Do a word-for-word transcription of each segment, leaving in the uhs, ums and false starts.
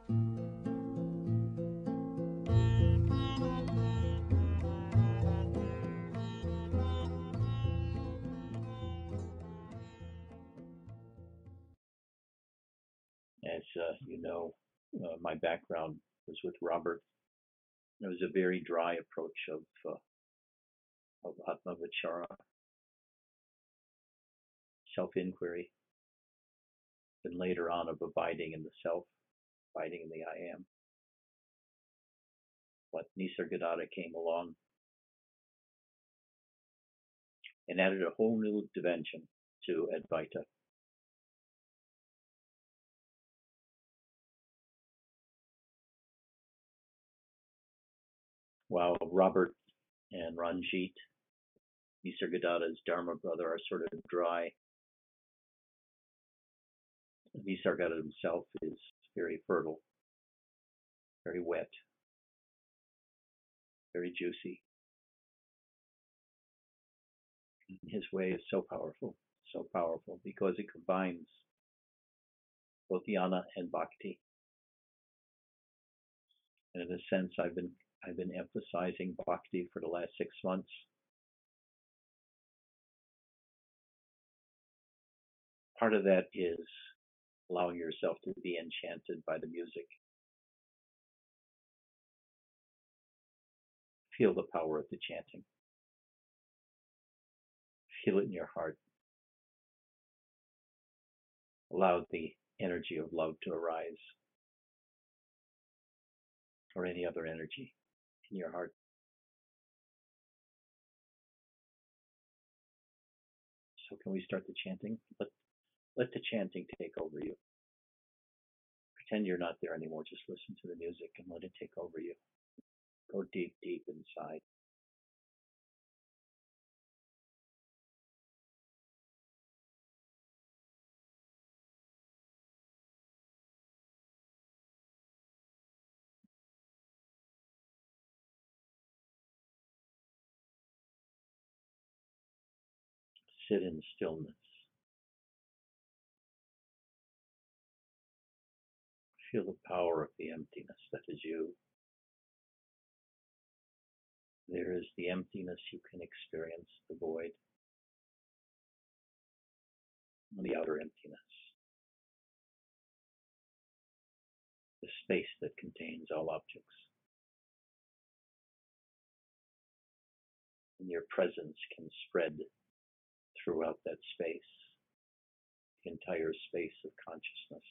As uh, you know, uh, my background was with Robert. It was a very dry approach of uh, of Atma-vichara, self-inquiry, and later on of abiding in the self, abiding in the I am. But Nisargadatta came along and added a whole new dimension to Advaita. While Robert and Ranjit, Nisargadatta's Dharma brother, are sort of dry, Nisargadatta himself is very fertile, very wet, very juicy. His way is so powerful, so powerful because it combines both jnana and bhakti. And in a sense, I've been I've been emphasizing bhakti for the last six months. Part of that is allowing yourself to be enchanted by the music. Feel the power of the chanting. Feel it in your heart. Allow the energy of love to arise, or any other energy in your heart. So can we start the chanting? Let, let the chanting take over you. Pretend you're not there anymore. Just listen to the music and let it take over you. Go deep, deep inside. Sit in stillness. Feel the power of the emptiness that is you. There is the emptiness you can experience, the void, the outer emptiness, the space that contains all objects. And your presence can spread throughout that space, the entire space of consciousness.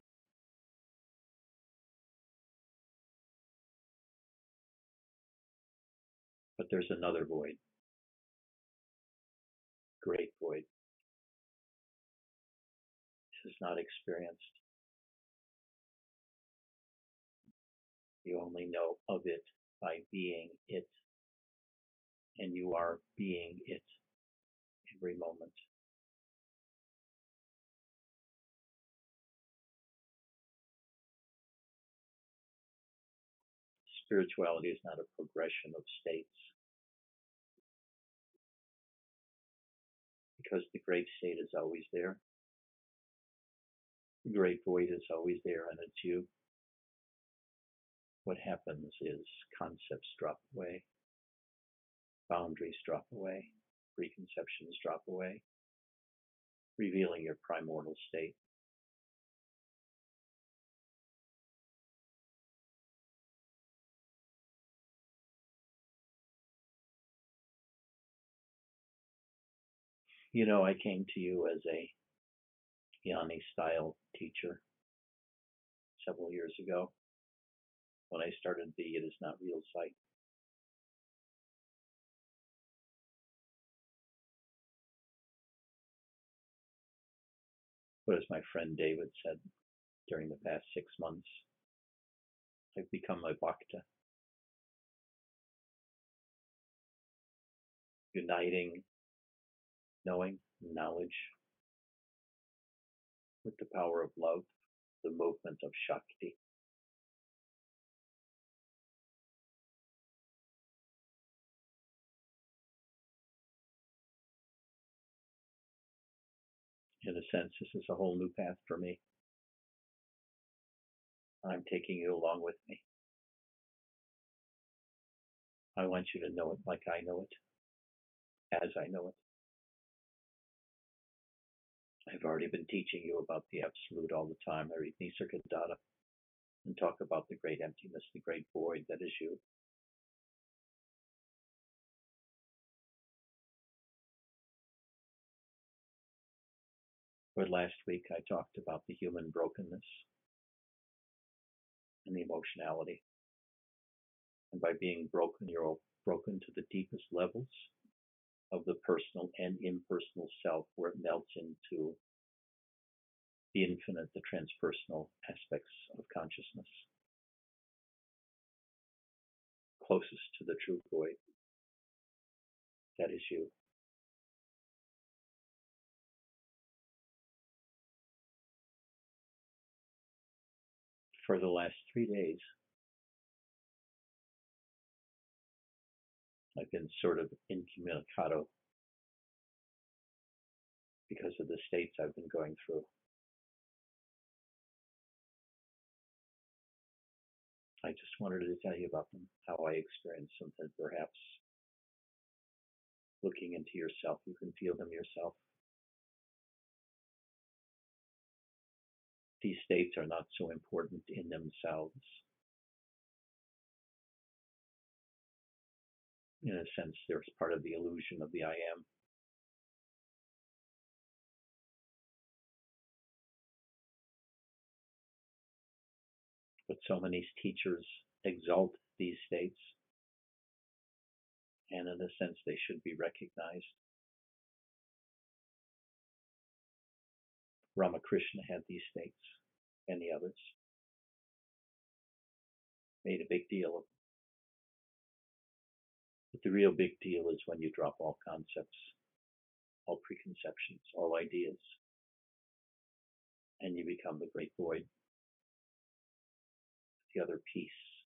But there's another void, great void. This is not experienced. You only know of it by being it, and you are being it every moment. Spirituality is not a progression of states, because the great state is always there. The great void is always there, and it's you. What happens is concepts drop away, boundaries drop away, preconceptions drop away, revealing your primordial state. You know, I came to you as a Jnani style teacher several years ago when I started the It Is Not Real site. But as my friend David said, during the past six months, I've become a bhakta, uniting knowing, knowledge with the power of love, the movement of Shakti. In a sense, this is a whole new path for me. I'm taking you along with me. I want you to know it like I know it, as I know it. I've already been teaching you about the absolute all the time. I read Nisargadatta and talk about the great emptiness, the great void that is you. But last week I talked about the human brokenness and the emotionality. And by being broken, you're all broken to the deepest levels of the personal and impersonal self, where it melts into the infinite, the transpersonal aspects of consciousness, closest to the true void that is you. For the last three days, I've been sort of incommunicado because of the states I've been going through. I just wanted to tell you about them, how I experienced them, and perhaps looking into yourself, you can feel them yourself. These states are not so important in themselves. In a sense, they're part of the illusion of the I am. But so many teachers exalt these states, and in a sense, they should be recognized. Ramakrishna had these states, and the others made a big deal of them. But the real big deal is when you drop all concepts, all preconceptions, all ideas, and you become the great void, the other peace.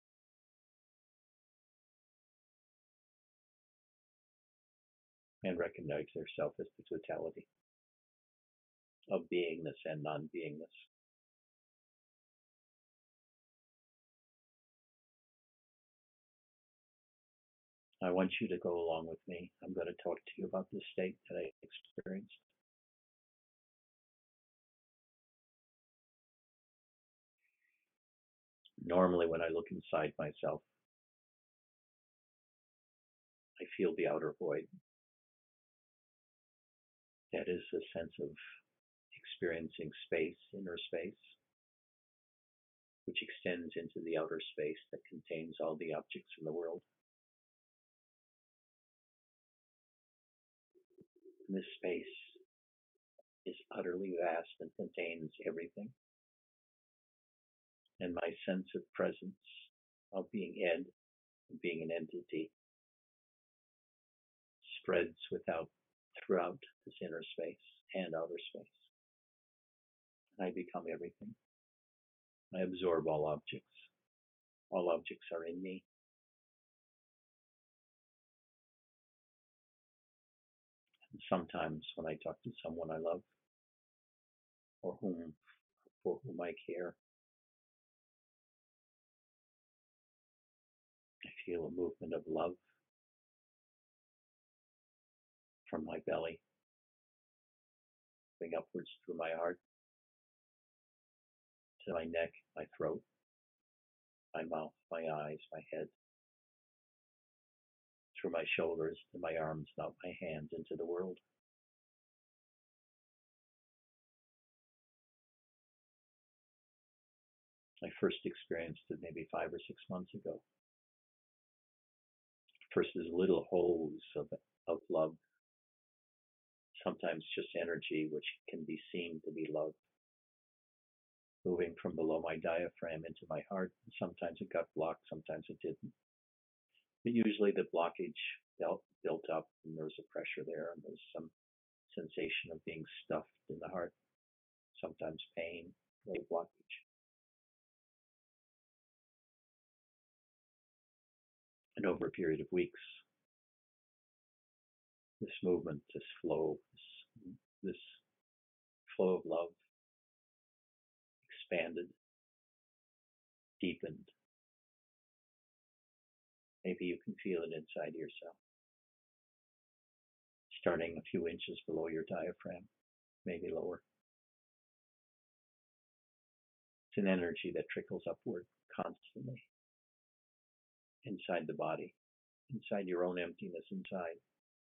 And recognize yourself as the totality of beingness and non-beingness. I want you to go along with me. I'm going to talk to you about this state that I experienced. Normally, when I look inside myself, I feel the outer void. That is a sense of experiencing space, inner space, which extends into the outer space that contains all the objects in the world. And this space is utterly vast and contains everything. And my sense of presence, of being Ed, of being an entity, spreads without throughout this inner space and outer space. And I become everything. I absorb all objects. All objects are in me. And sometimes when I talk to someone I love, or whom for whom I care, I feel a movement of love from my belly, going upwards through my heart, to my neck, my throat, my mouth, my eyes, my head, through my shoulders, to my arms, not my hands, into the world. I first experienced it maybe five or six months ago. First, as little holes of, of love, sometimes just energy, which can be seen to be love, moving from below my diaphragm into my heart. Sometimes it got blocked, sometimes it didn't. But usually the blockage built, built up, and there was a pressure there, and there was some sensation of being stuffed in the heart, sometimes pain, or blockage. And over a period of weeks, this movement, this flow, this, this flow of love expanded deepened. Maybe you can feel it inside yourself, starting a few inches below your diaphragm, maybe lower. It's an energy that trickles upward constantly inside the body, inside your own emptiness inside.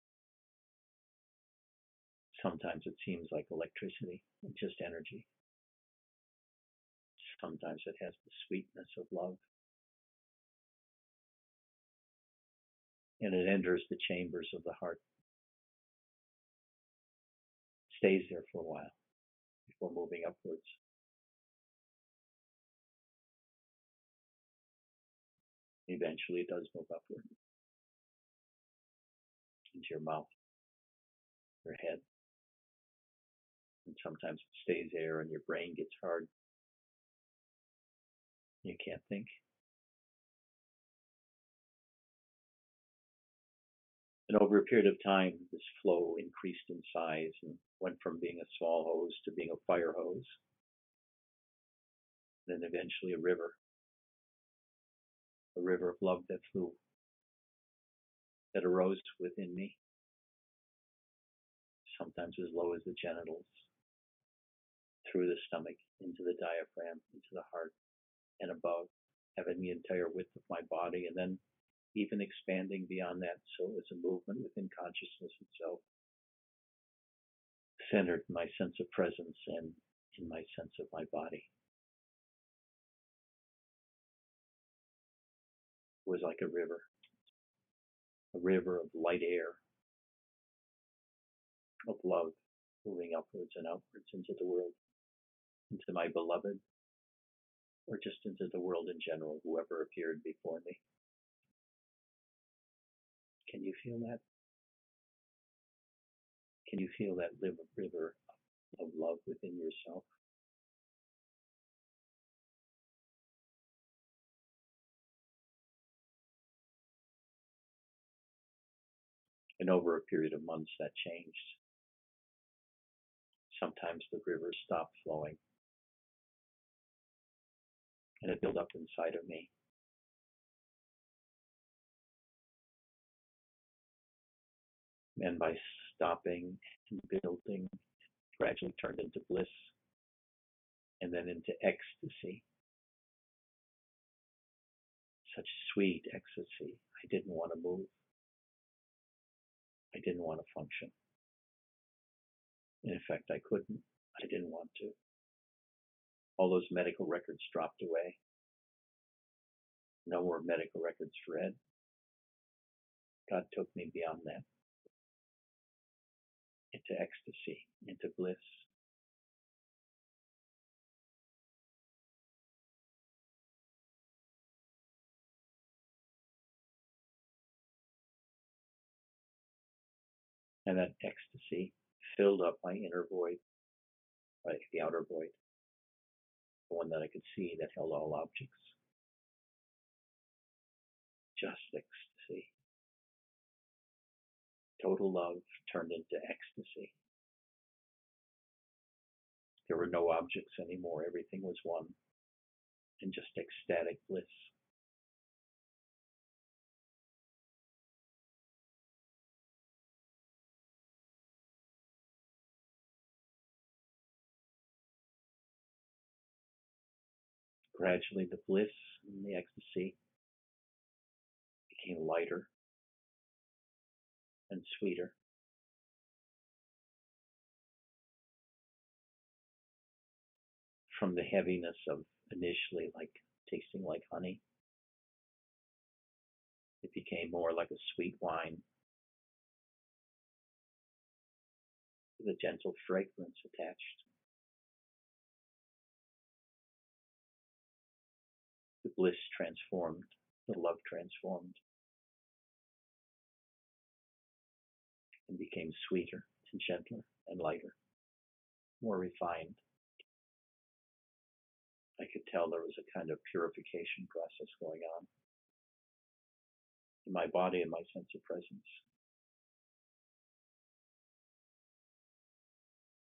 Sometimes it seems like electricity, just energy. Sometimes it has the sweetness of love. And it enters the chambers of the heart. Stays there for a while before moving upwards. Eventually it does move upward into your mouth, your head. And sometimes it stays there and your brain gets hard. You can't think. And over a period of time, this flow increased in size and went from being a small hose to being a fire hose. Then eventually a river, a river of love that flew, that arose within me, sometimes as low as the genitals, through the stomach, into the diaphragm, into the heart, and above, having the entire width of my body, and then even expanding beyond that, so it was a movement within consciousness itself, centered in my sense of presence and in my sense of my body. It was like a river, a river of light air, of love, moving upwards and outwards into the world, into my beloved, or just into the world in general, whoever appeared before me. Can you feel that? Can you feel that river of love within yourself? And over a period of months, that changed. Sometimes the river stopped flowing, and it built up inside of me. And by stopping and building, it gradually turned into bliss, and then into ecstasy. Such sweet ecstasy. I didn't want to move. I didn't want to function. In fact, I couldn't. I didn't want to. All those medical records dropped away. No more medical records for Ed. God took me beyond that, into ecstasy, into bliss. And that ecstasy filled up my inner void, like the outer void, the one that I could see that held all objects. Just ecstasy. Total love turned into ecstasy. There were no objects anymore. Everything was one, and just ecstatic bliss. Gradually, the bliss and the ecstasy became lighter and sweeter. From the heaviness of initially like tasting like honey, it became more like a sweet wine with a gentle fragrance attached. The bliss transformed, the love transformed, and became sweeter and gentler and lighter, more refined. I could tell there was a kind of purification process going on in my body and my sense of presence.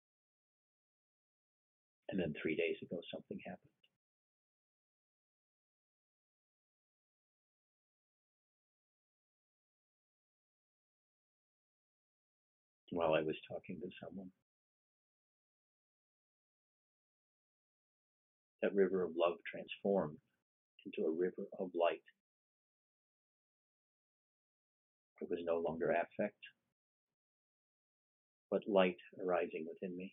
And then three days ago, something happened. while I was talking to someone. That river of love transformed into a river of light. It was no longer affect, but light arising within me.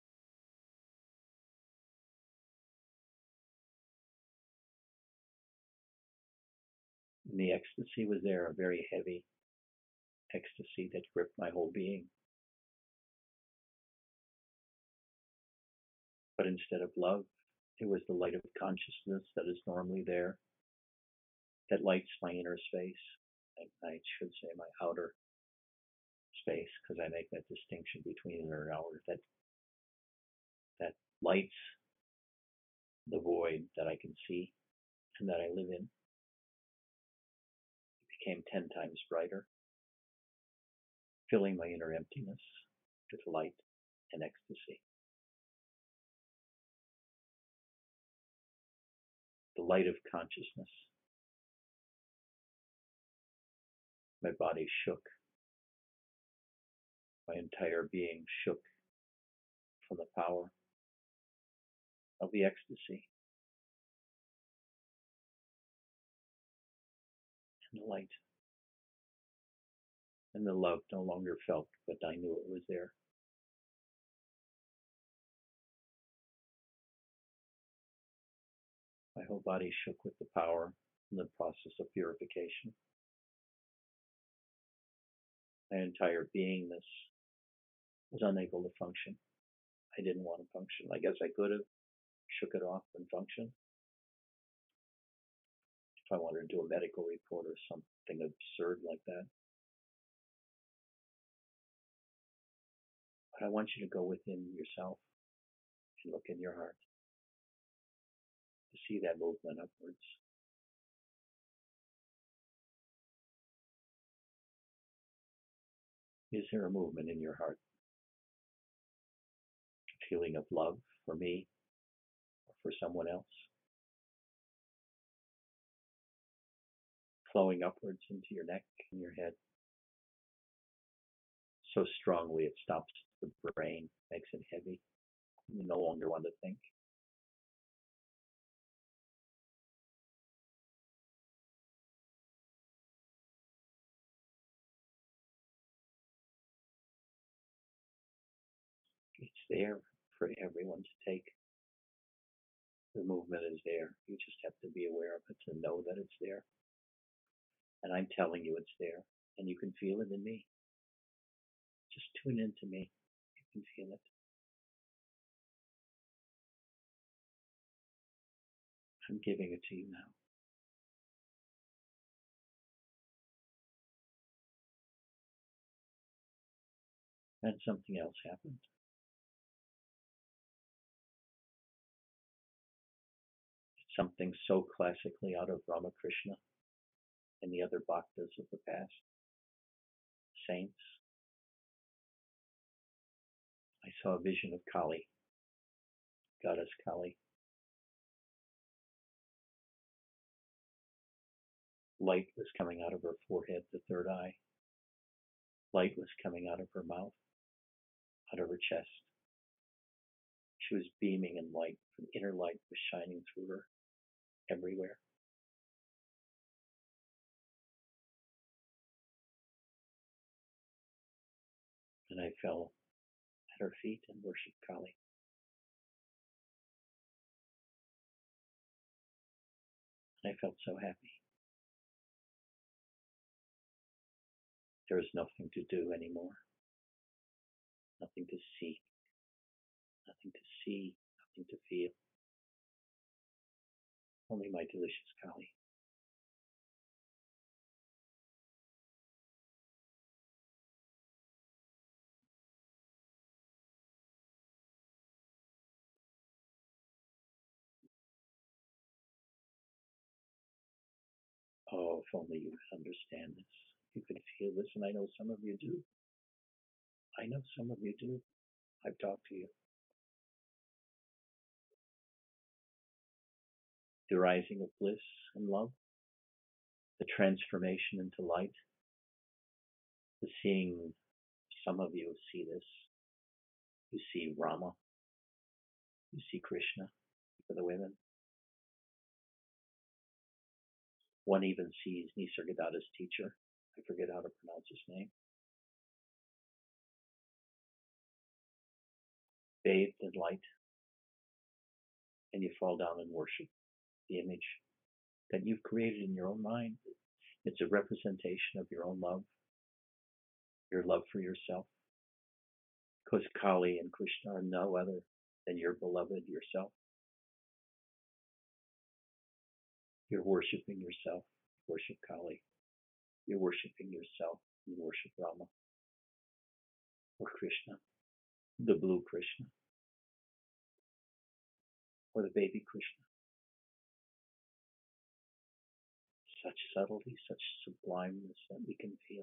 And the ecstasy was there, a very heavy ecstasy that gripped my whole being. But instead of love, it was the light of consciousness that is normally there, that lights my inner space. I should say my outer space, because I make that distinction between inner and outer, that that lights the void that I can see and that I live in. It became ten times brighter, filling my inner emptiness with light and ecstasy. The light of consciousness. My body shook. My entire being shook from the power of the ecstasy and the light. And the love no longer felt, but I knew it was there. My whole body shook with the power and the process of purification. My entire beingness was unable to function. I didn't want to function. I guess I could have shook it off and functioned. If I wanted to do a medical report or something absurd like that. But I want you to go within yourself and look in your heart to see that movement upwards. Is there a movement in your heart? A feeling of love for me or for someone else? Flowing upwards into your neck and your head so strongly it stops the brain, makes it heavy. You no longer want to think. It's there for everyone to take. The movement is there. You just have to be aware of it to know that it's there. And I'm telling you it's there. And you can feel it in me. Just tune into me. You can feel it. I'm giving it to you now. And something else happened. It's something so classically out of Ramakrishna and the other bhaktas of the past. Saints. I saw a vision of Kali, goddess Kali. Light was coming out of her forehead, the third eye. Light was coming out of her mouth, out of her chest. She was beaming in light. An inner light was shining through her everywhere. And I fell at her feet and worshipped Kali. And I felt so happy. There is nothing to do anymore. Nothing to see. Nothing to see. Nothing to feel. Only my delicious Kali. Oh, if only you could understand this. You could feel this, and I know some of you do. I know some of you do. I've talked to you. The rising of bliss and love, the transformation into light, the seeing Some of you see this. You see Rama. You see Krishna for the women. One even sees Nisargadatta's teacher. I forget how to pronounce his name. Bathed in light. And you fall down and worship the image that you've created in your own mind. It's a representation of your own love, your love for yourself. Because Kali and Krishna are no other than your beloved yourself. You're worshiping yourself. Worship Kali. You're worshiping yourself. You worship Rama. Or Krishna. The blue Krishna. Or the baby Krishna. Such subtlety, such sublimeness that we can feel.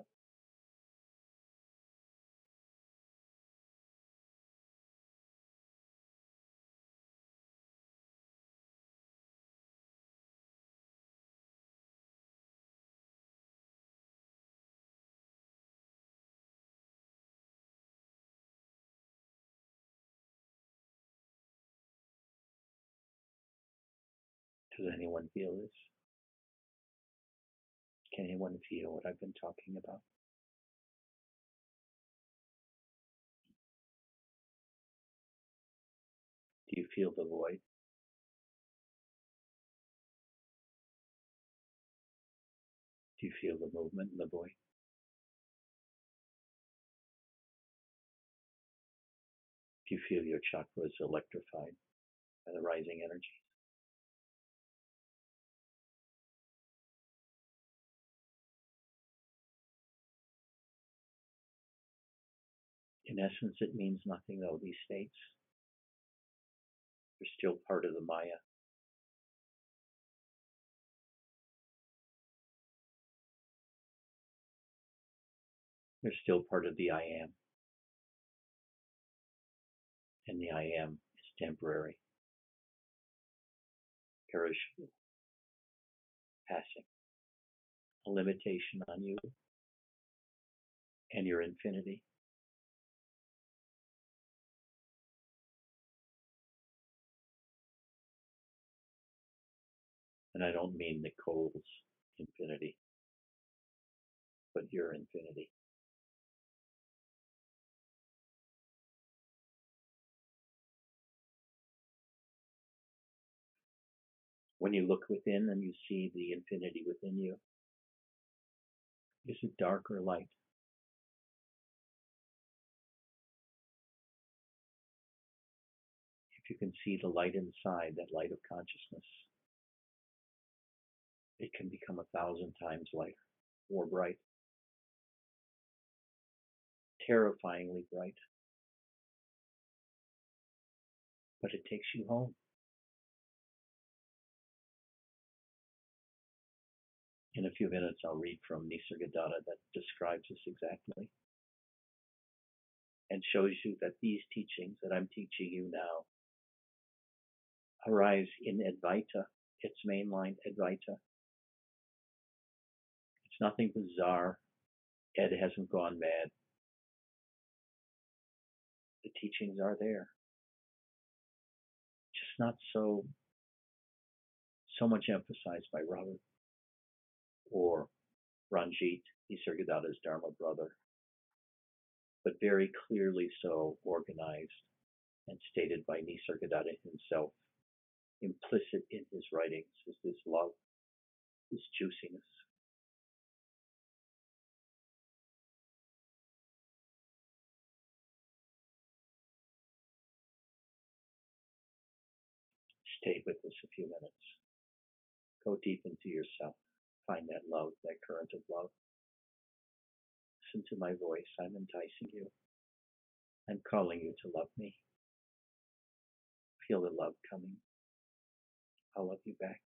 Does anyone feel this? Can anyone feel what I've been talking about? Do you feel the void? Do you feel the movement in the void? Do you feel your chakras electrified by the rising energy? In essence, it means nothing though, these states. They're still part of the Maya. They're still part of the I am. And the I am is temporary, perishable, passing. A limitation on you and your infinity. And I don't mean Nicole's infinity, but your infinity. When you look within and you see the infinity within you, is it dark or light? If you can see the light inside, that light of consciousness, it can become a thousand times lighter, more bright, terrifyingly bright. But it takes you home. In a few minutes, I'll read from Nisargadatta that describes this exactly and shows you that these teachings that I'm teaching you now arise in Advaita, its mainline Advaita. It's nothing bizarre. Ed hasn't gone mad. The teachings are there. Just not so so much emphasized by Robert or Ranjit, Nisargadatta's Dharma brother, but very clearly so organized and stated by Nisargadatta himself. Implicit in his writings is this love, this juiciness. Stay with us a few minutes. Go deep into yourself. Find that love, that current of love. Listen to my voice. I'm enticing you. I'm calling you to love me. Feel the love coming. I'll love you back.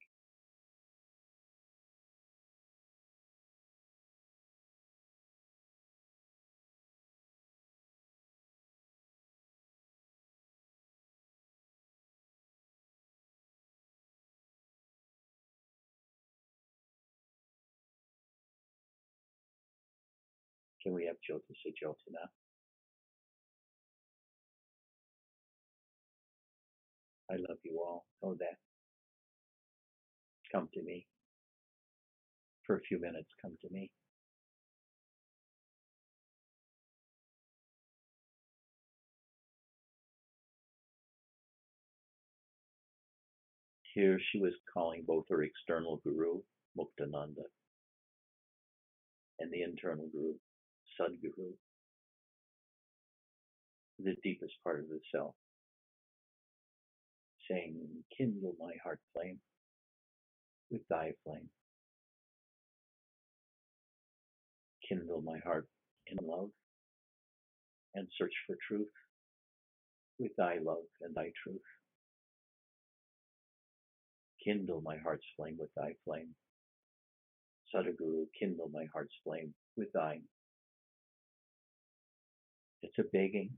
Can we have Jyoti say Jyoti now? I love you all. Know that. Come to me. For a few minutes, come to me. Here she was calling both her external guru, Muktananda, and the internal guru, Sadguru, the deepest part of the self, saying, kindle my heart flame with thy flame. Kindle my heart in love and search for truth with thy love and thy truth. Kindle my heart's flame with thy flame. Sadhguru, kindle my heart's flame with thine. It's a begging.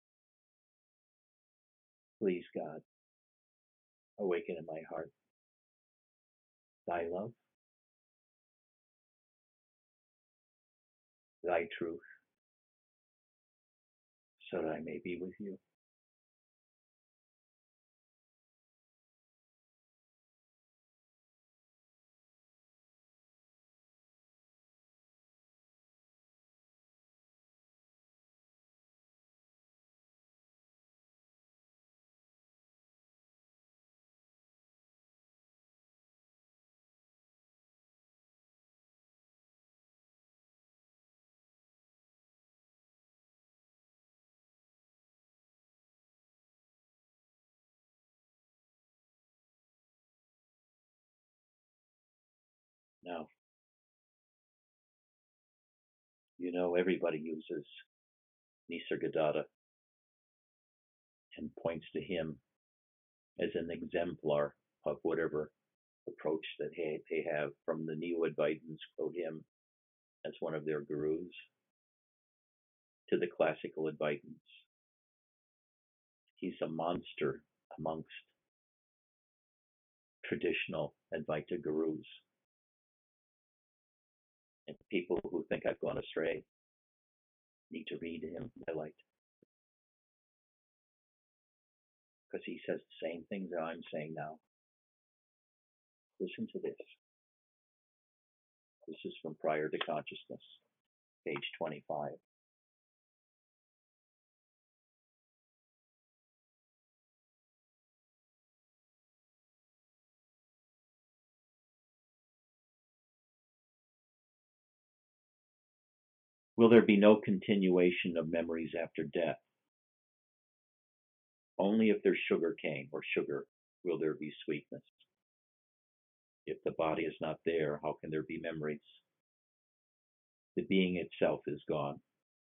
Please, God, awaken in my heart thy love, thy truth, so that I may be with you. Now, you know everybody uses Nisargadatta and points to him as an exemplar of whatever approach that they have. From the Neo-Advaitins quote him as one of their gurus, to the classical Advaitins. He's a monster amongst traditional Advaita gurus. And people who think I've gone astray need to read him, I like, because he says the same things that I'm saying now. Listen to this. This is from Prior to Consciousness, page twenty-five. Will there be no continuation of memories after death? Only if there's sugar cane or sugar will there be sweetness. If the body is not there, how can there be memories? The being itself is gone.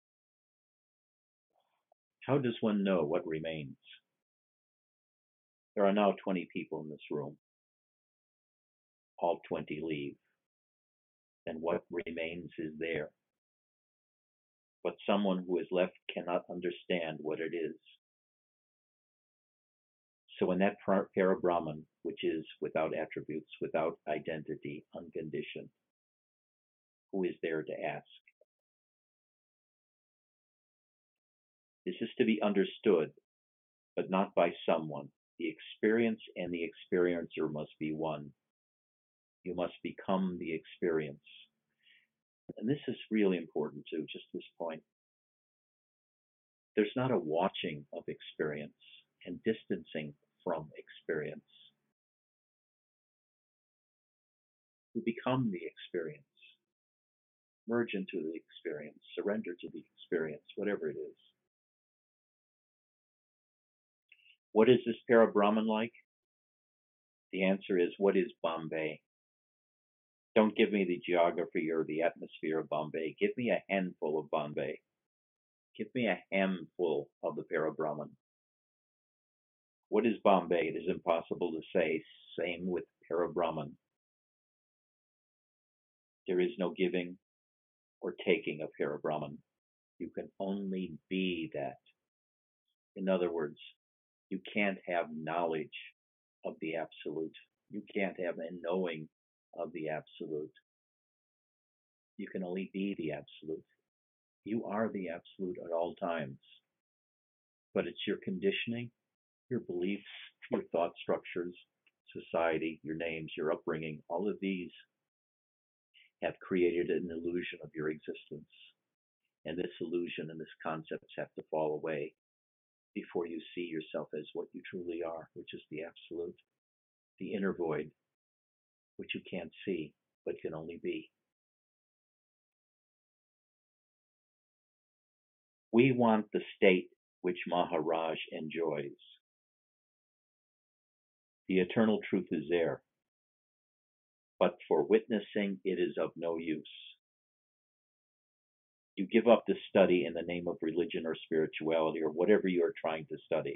How does one know what remains? There are now twenty people in this room. All twenty leave. And what remains is there. But someone who is left cannot understand what it is. So in that Parabrahman, which is without attributes, without identity, unconditioned, who is there to ask? This is to be understood, but not by someone. The experience and the experiencer must be one. You must become the experience. And this is really important too, just this point. There's not a watching of experience and distancing from experience. You become the experience. Merge into the experience. Surrender to the experience, whatever it is. What is this Parabrahman like? The answer is, what is Bombay? Don't give me the geography or the atmosphere of Bombay. Give me a handful of Bombay. Give me a handful of the Parabrahman. What is Bombay? It is impossible to say. Same with Parabrahman. There is no giving or taking of Parabrahman. You can only be that. In other words, you can't have knowledge of the Absolute. You can't have a knowing of the Absolute. You can only be the Absolute. You are the Absolute at all times. But it's your conditioning, your beliefs, your thought structures, society, your names, your upbringing, all of these have created an illusion of your existence. And this illusion and this concepts have to fall away before you see yourself as what you truly are, which is the absolute, the inner void, which you can't see, but can only be. We want the state which Maharaj enjoys. The eternal truth is there, but for witnessing it is of no use. You give up the study in the name of religion or spirituality or whatever you are trying to study.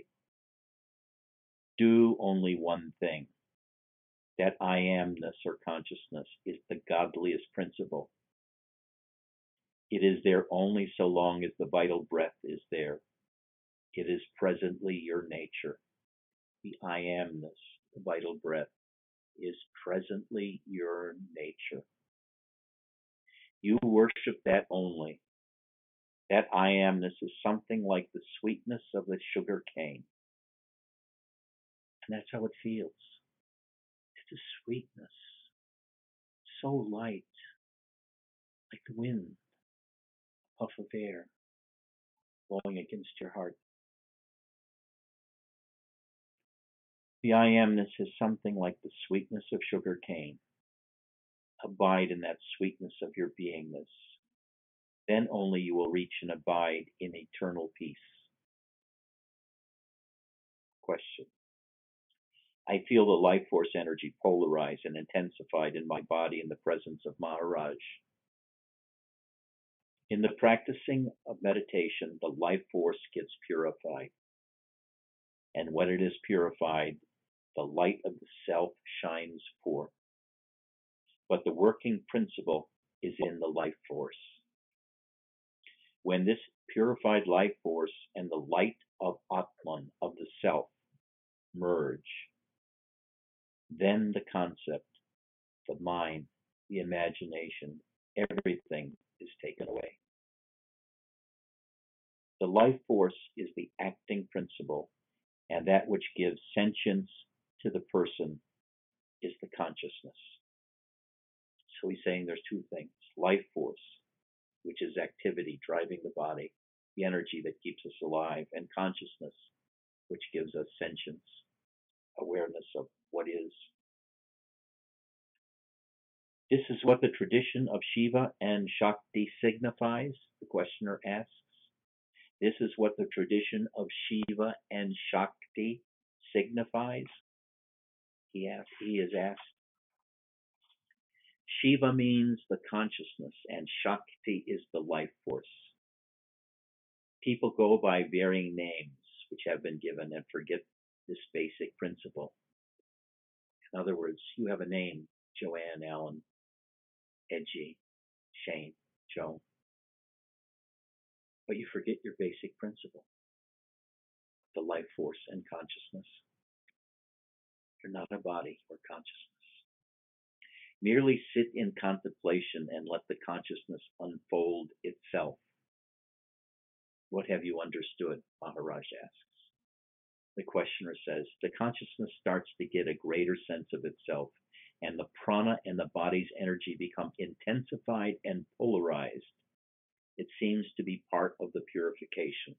Do only one thing. That I amness or consciousness is the godliest principle. It is there only so long as the vital breath is there. It is presently your nature. The I amness, the vital breath, is presently your nature. You worship that only. That I amness is something like the sweetness of the sugar cane. And that's how it feels. It's a sweetness, so light, like the wind, a puff of air blowing against your heart. The I amness is something like the sweetness of sugar cane. Abide in that sweetness of your beingness. Then only you will reach and abide in eternal peace. Question. I feel the life force energy polarized and intensified in my body in the presence of Maharaj. In the practicing of meditation, the life force gets purified. And when it is purified, the light of the self shines forth. But the working principle is in the life force. When this purified life force and the light of Atman, of the self, merge, then the concept, the mind, the imagination, everything is taken away. The life force is the acting principle, and that which gives sentience to the person is the consciousness. So he's saying there's two things. Life force, which is activity driving the body, the energy that keeps us alive, and consciousness, which gives us sentience, awareness of what is. This is what the tradition of Shiva and Shakti signifies, the questioner asks. This is what the tradition of Shiva and Shakti signifies, he asked, he is asked. Shiva means the consciousness and Shakti is the life force. People go by varying names which have been given and forget this basic principle. In other words, you have a name, Joanne, Allen, Edgy, Shane, Joan, but you forget your basic principle, the life force and consciousness. You're not a body or consciousness. Merely sit in contemplation and let the consciousness unfold itself. What have you understood? Maharaj asks. The questioner says, the consciousness starts to get a greater sense of itself, and the prana and the body's energy become intensified and polarized. It seems to be part of the purification.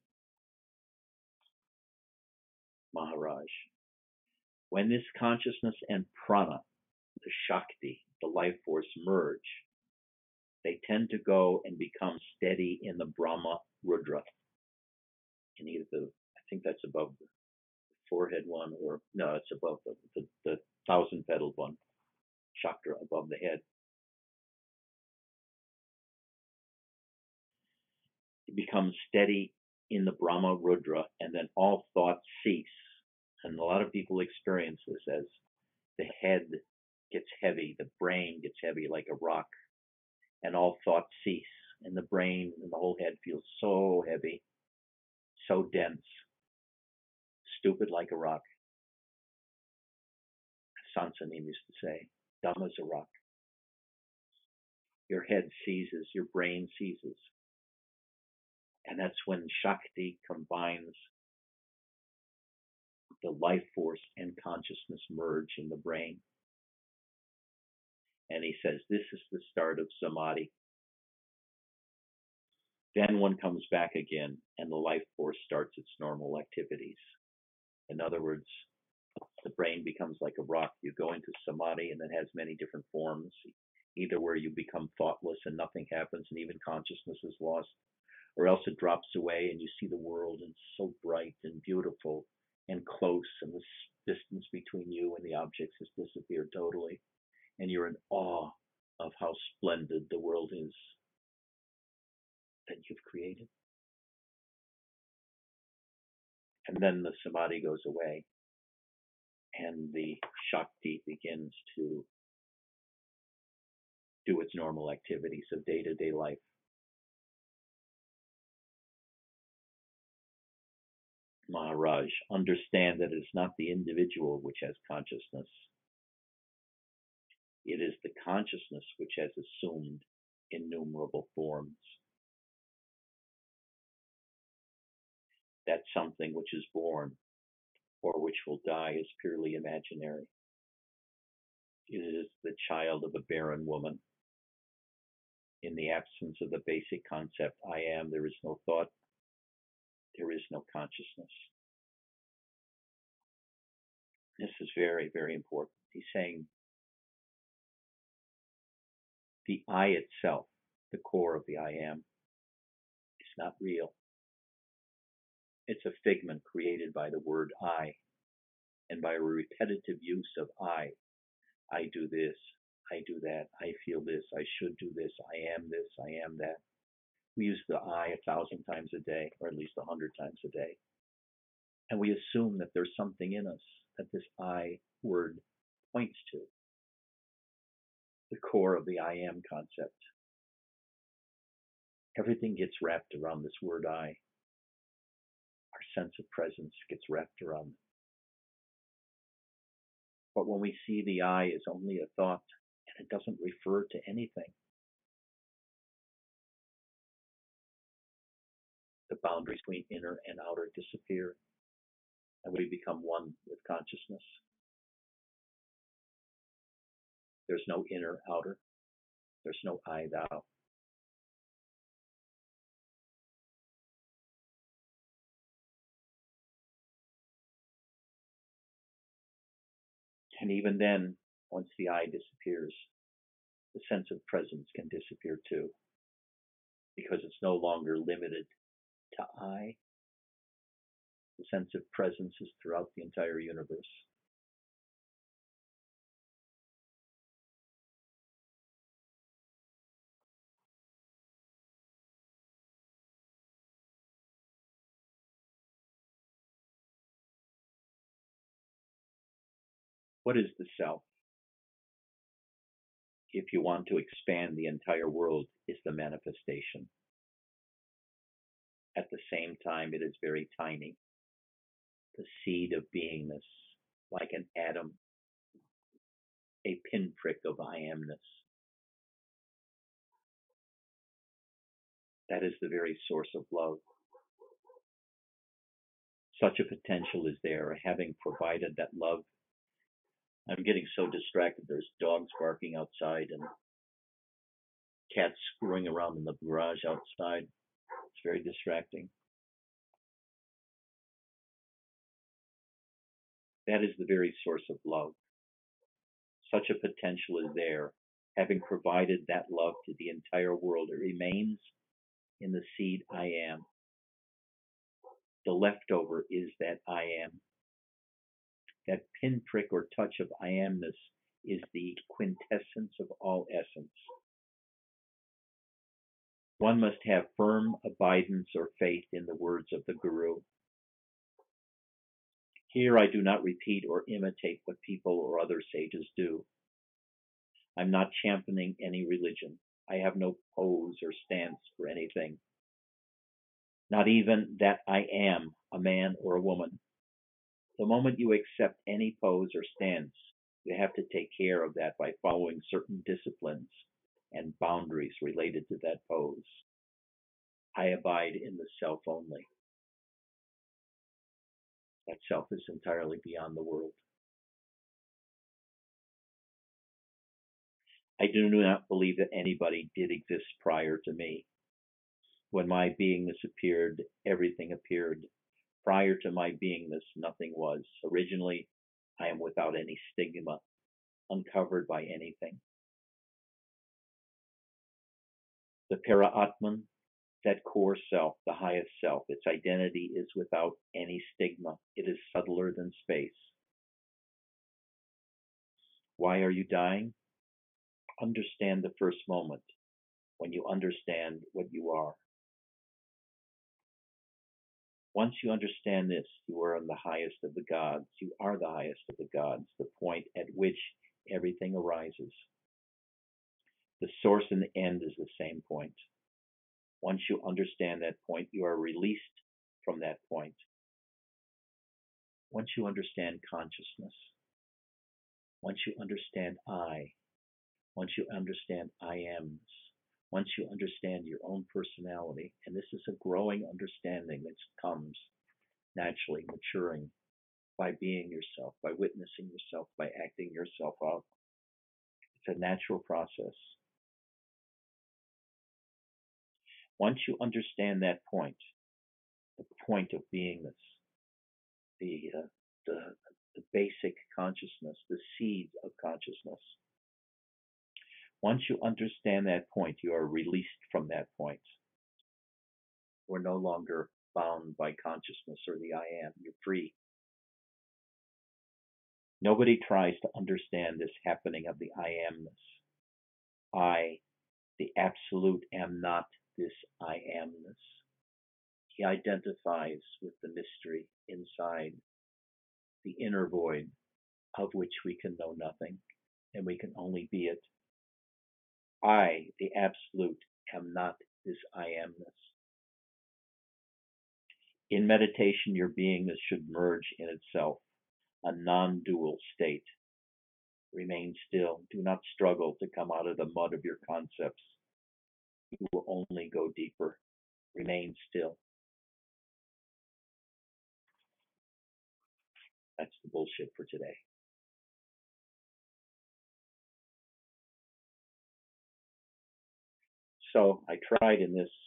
Maharaj. When this consciousness and prana, the Shakti, the life force, merge, they tend to go and become steady in the Brahma Rudra. In either the, I think that's above the forehead one, or no, it's above the, the, the thousand petaled one, chakra above the head. It becomes steady in the Brahma Rudra, and then all thoughts cease. And a lot of people experience this as the head gets heavy, the brain gets heavy like a rock, and all thoughts cease, and the brain and the whole head feels so heavy, so dense, stupid like a rock. Sansanim used to say, dumb as a rock. Your head seizes, your brain seizes. And that's when Shakti combines the life force and consciousness merge in the brain. And he says this is the start of samadhi. Then one comes back again and the life force starts its normal activities. In other words, the brain becomes like a rock. You go into samadhi and it has many different forms, either where you become thoughtless and nothing happens and even consciousness is lost, or else it drops away and you see the world and it's so bright and beautiful and close, and the distance between you and the objects has disappeared totally, and you're in awe of how splendid the world is that you've created. And then the samadhi goes away and the Shakti begins to do its normal activities of day-to-day life. Maharaj, understand that it is not the individual which has consciousness. It is the consciousness which has assumed innumerable forms. That something which is born or which will die is purely imaginary. It is the child of a barren woman. In the absence of the basic concept, I am, there is no thought, there is no consciousness. This is very, very important. He's saying the I itself, the core of the I am, is not real. It's a figment created by the word I, and by a repetitive use of I. I do this, I do that, I feel this, I should do this, I am this, I am that. We use the I a thousand times a day, or at least a hundred times a day. And we assume that there's something in us that this I word points to. The core of the I am concept. Everything gets wrapped around this word I. Our sense of presence gets wrapped around it. But when we see the I as only a thought, and it doesn't refer to anything, the boundaries between inner and outer disappear, and we become one with consciousness. There's no inner, outer. There's no I, thou. And even then, once the I disappears, the sense of presence can disappear too, because it's no longer limited to I. The sense of presence is throughout the entire universe. What is the self? If you want to expand the entire world, is the manifestation. At the same time, it is very tiny. The seed of beingness, like an atom, a pinprick of I amness. That is the very source of love. Such a potential is there, having provided that love. I'm getting so distracted. There's dogs barking outside and cats screwing around in the garage outside. It's very distracting. That is the very source of love. Such a potential is there. Having provided that love to the entire world, it remains in the seed I am. The leftover is that I am. That pinprick or touch of I amness is the quintessence of all essence. One must have firm abidance or faith in the words of the Guru. Here I do not repeat or imitate what people or other sages do. I'm not championing any religion. I have no pose or stance for anything. Not even that I am a man or a woman. The moment you accept any pose or stance, you have to take care of that by following certain disciplines and boundaries related to that pose. I abide in the self only. That self is entirely beyond the world. I do not believe that anybody did exist prior to me. When my beingness appeared, everything appeared. Prior to my beingness, nothing was. Originally, I am without any stigma, uncovered by anything. The Para-Atman, that core self, the highest self, its identity is without any stigma. It is subtler than space. Why are you dying? Understand the first moment when you understand what you are. Once you understand this, you are in the highest of the gods. You are the highest of the gods, the point at which everything arises. The source and the end is the same point. Once you understand that point, you are released from that point. Once you understand consciousness, once you understand I, once you understand I am, once you understand your own personality, and this is a growing understanding that comes naturally, maturing by being yourself, by witnessing yourself, by acting yourself out. It's a natural process. Once you understand that point, the point of beingness, the, uh, the, the basic consciousness, the seeds of consciousness, once you understand that point, you are released from that point. We're no longer bound by consciousness or the I am. You're free. Nobody tries to understand this happening of the I amness. I, the absolute, am not this I amness. He identifies with the mystery inside, the inner void of which we can know nothing, and we can only be it. I, the absolute, am not this I amness. In meditation, your beingness should merge in itself, a non-dual state. Remain still. Do not struggle to come out of the mud of your concepts. You will only go deeper. Remain still. That's the bullshit for today. So I tried in this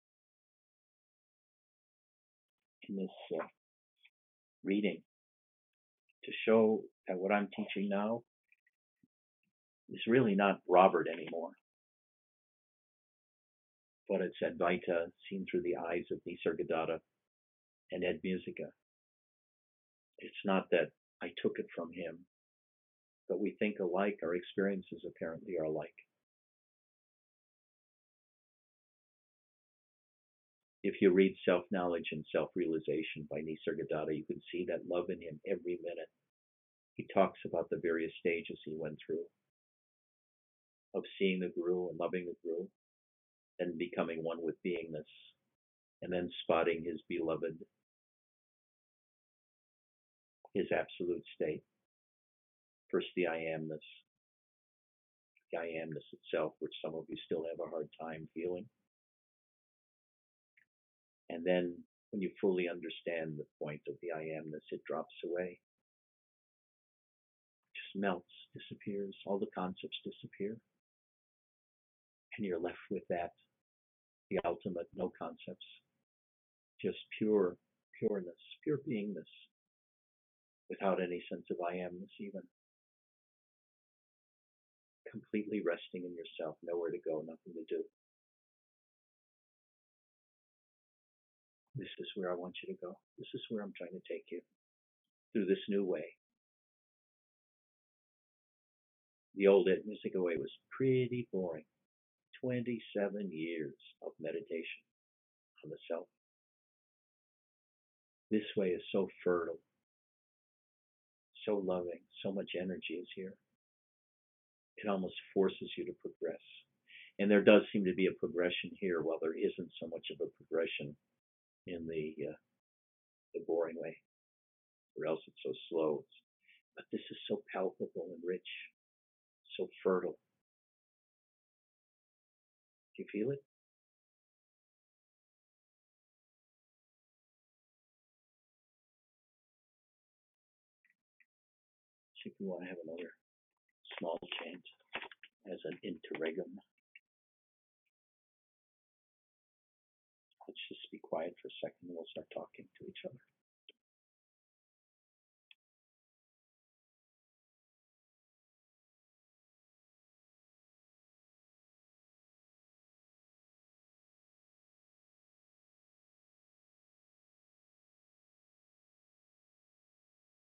in this uh, reading to show that what I'm teaching now is really not Robert anymore, but it's Advaita seen through the eyes of Nisargadatta and Ed Musica. It's not that I took it from him, but we think alike. Our experiences apparently are alike. If you read Self-Knowledge and Self-Realization by Nisargadatta, you can see that love in him every minute. He talks about the various stages he went through of seeing the Guru and loving the Guru, and becoming one with beingness, and then spotting his beloved, his absolute state. First, the I amness, the I amness itself, which some of you still have a hard time feeling. And then, when you fully understand the point of the I amness, it drops away. It just melts, disappears. All the concepts disappear. And you're left with that, the ultimate no concepts. Just pure pureness, pure beingness, without any sense of I amness even. Completely resting in yourself, nowhere to go, nothing to do. This is where I want you to go. This is where I'm trying to take you, through this new way. The old Ed Musica way was pretty boring. twenty-seven years of meditation on the self. This way is so fertile, so loving, so much energy is here. It almost forces you to progress. And there does seem to be a progression here, while there isn't so much of a progression in the uh, the boring way, or else it's so slow. But this is so palpable and rich, so fertile. Do you feel it? See if we want to have another small chant as an interregnum. Let's just be quiet for a second and we'll start talking to each other.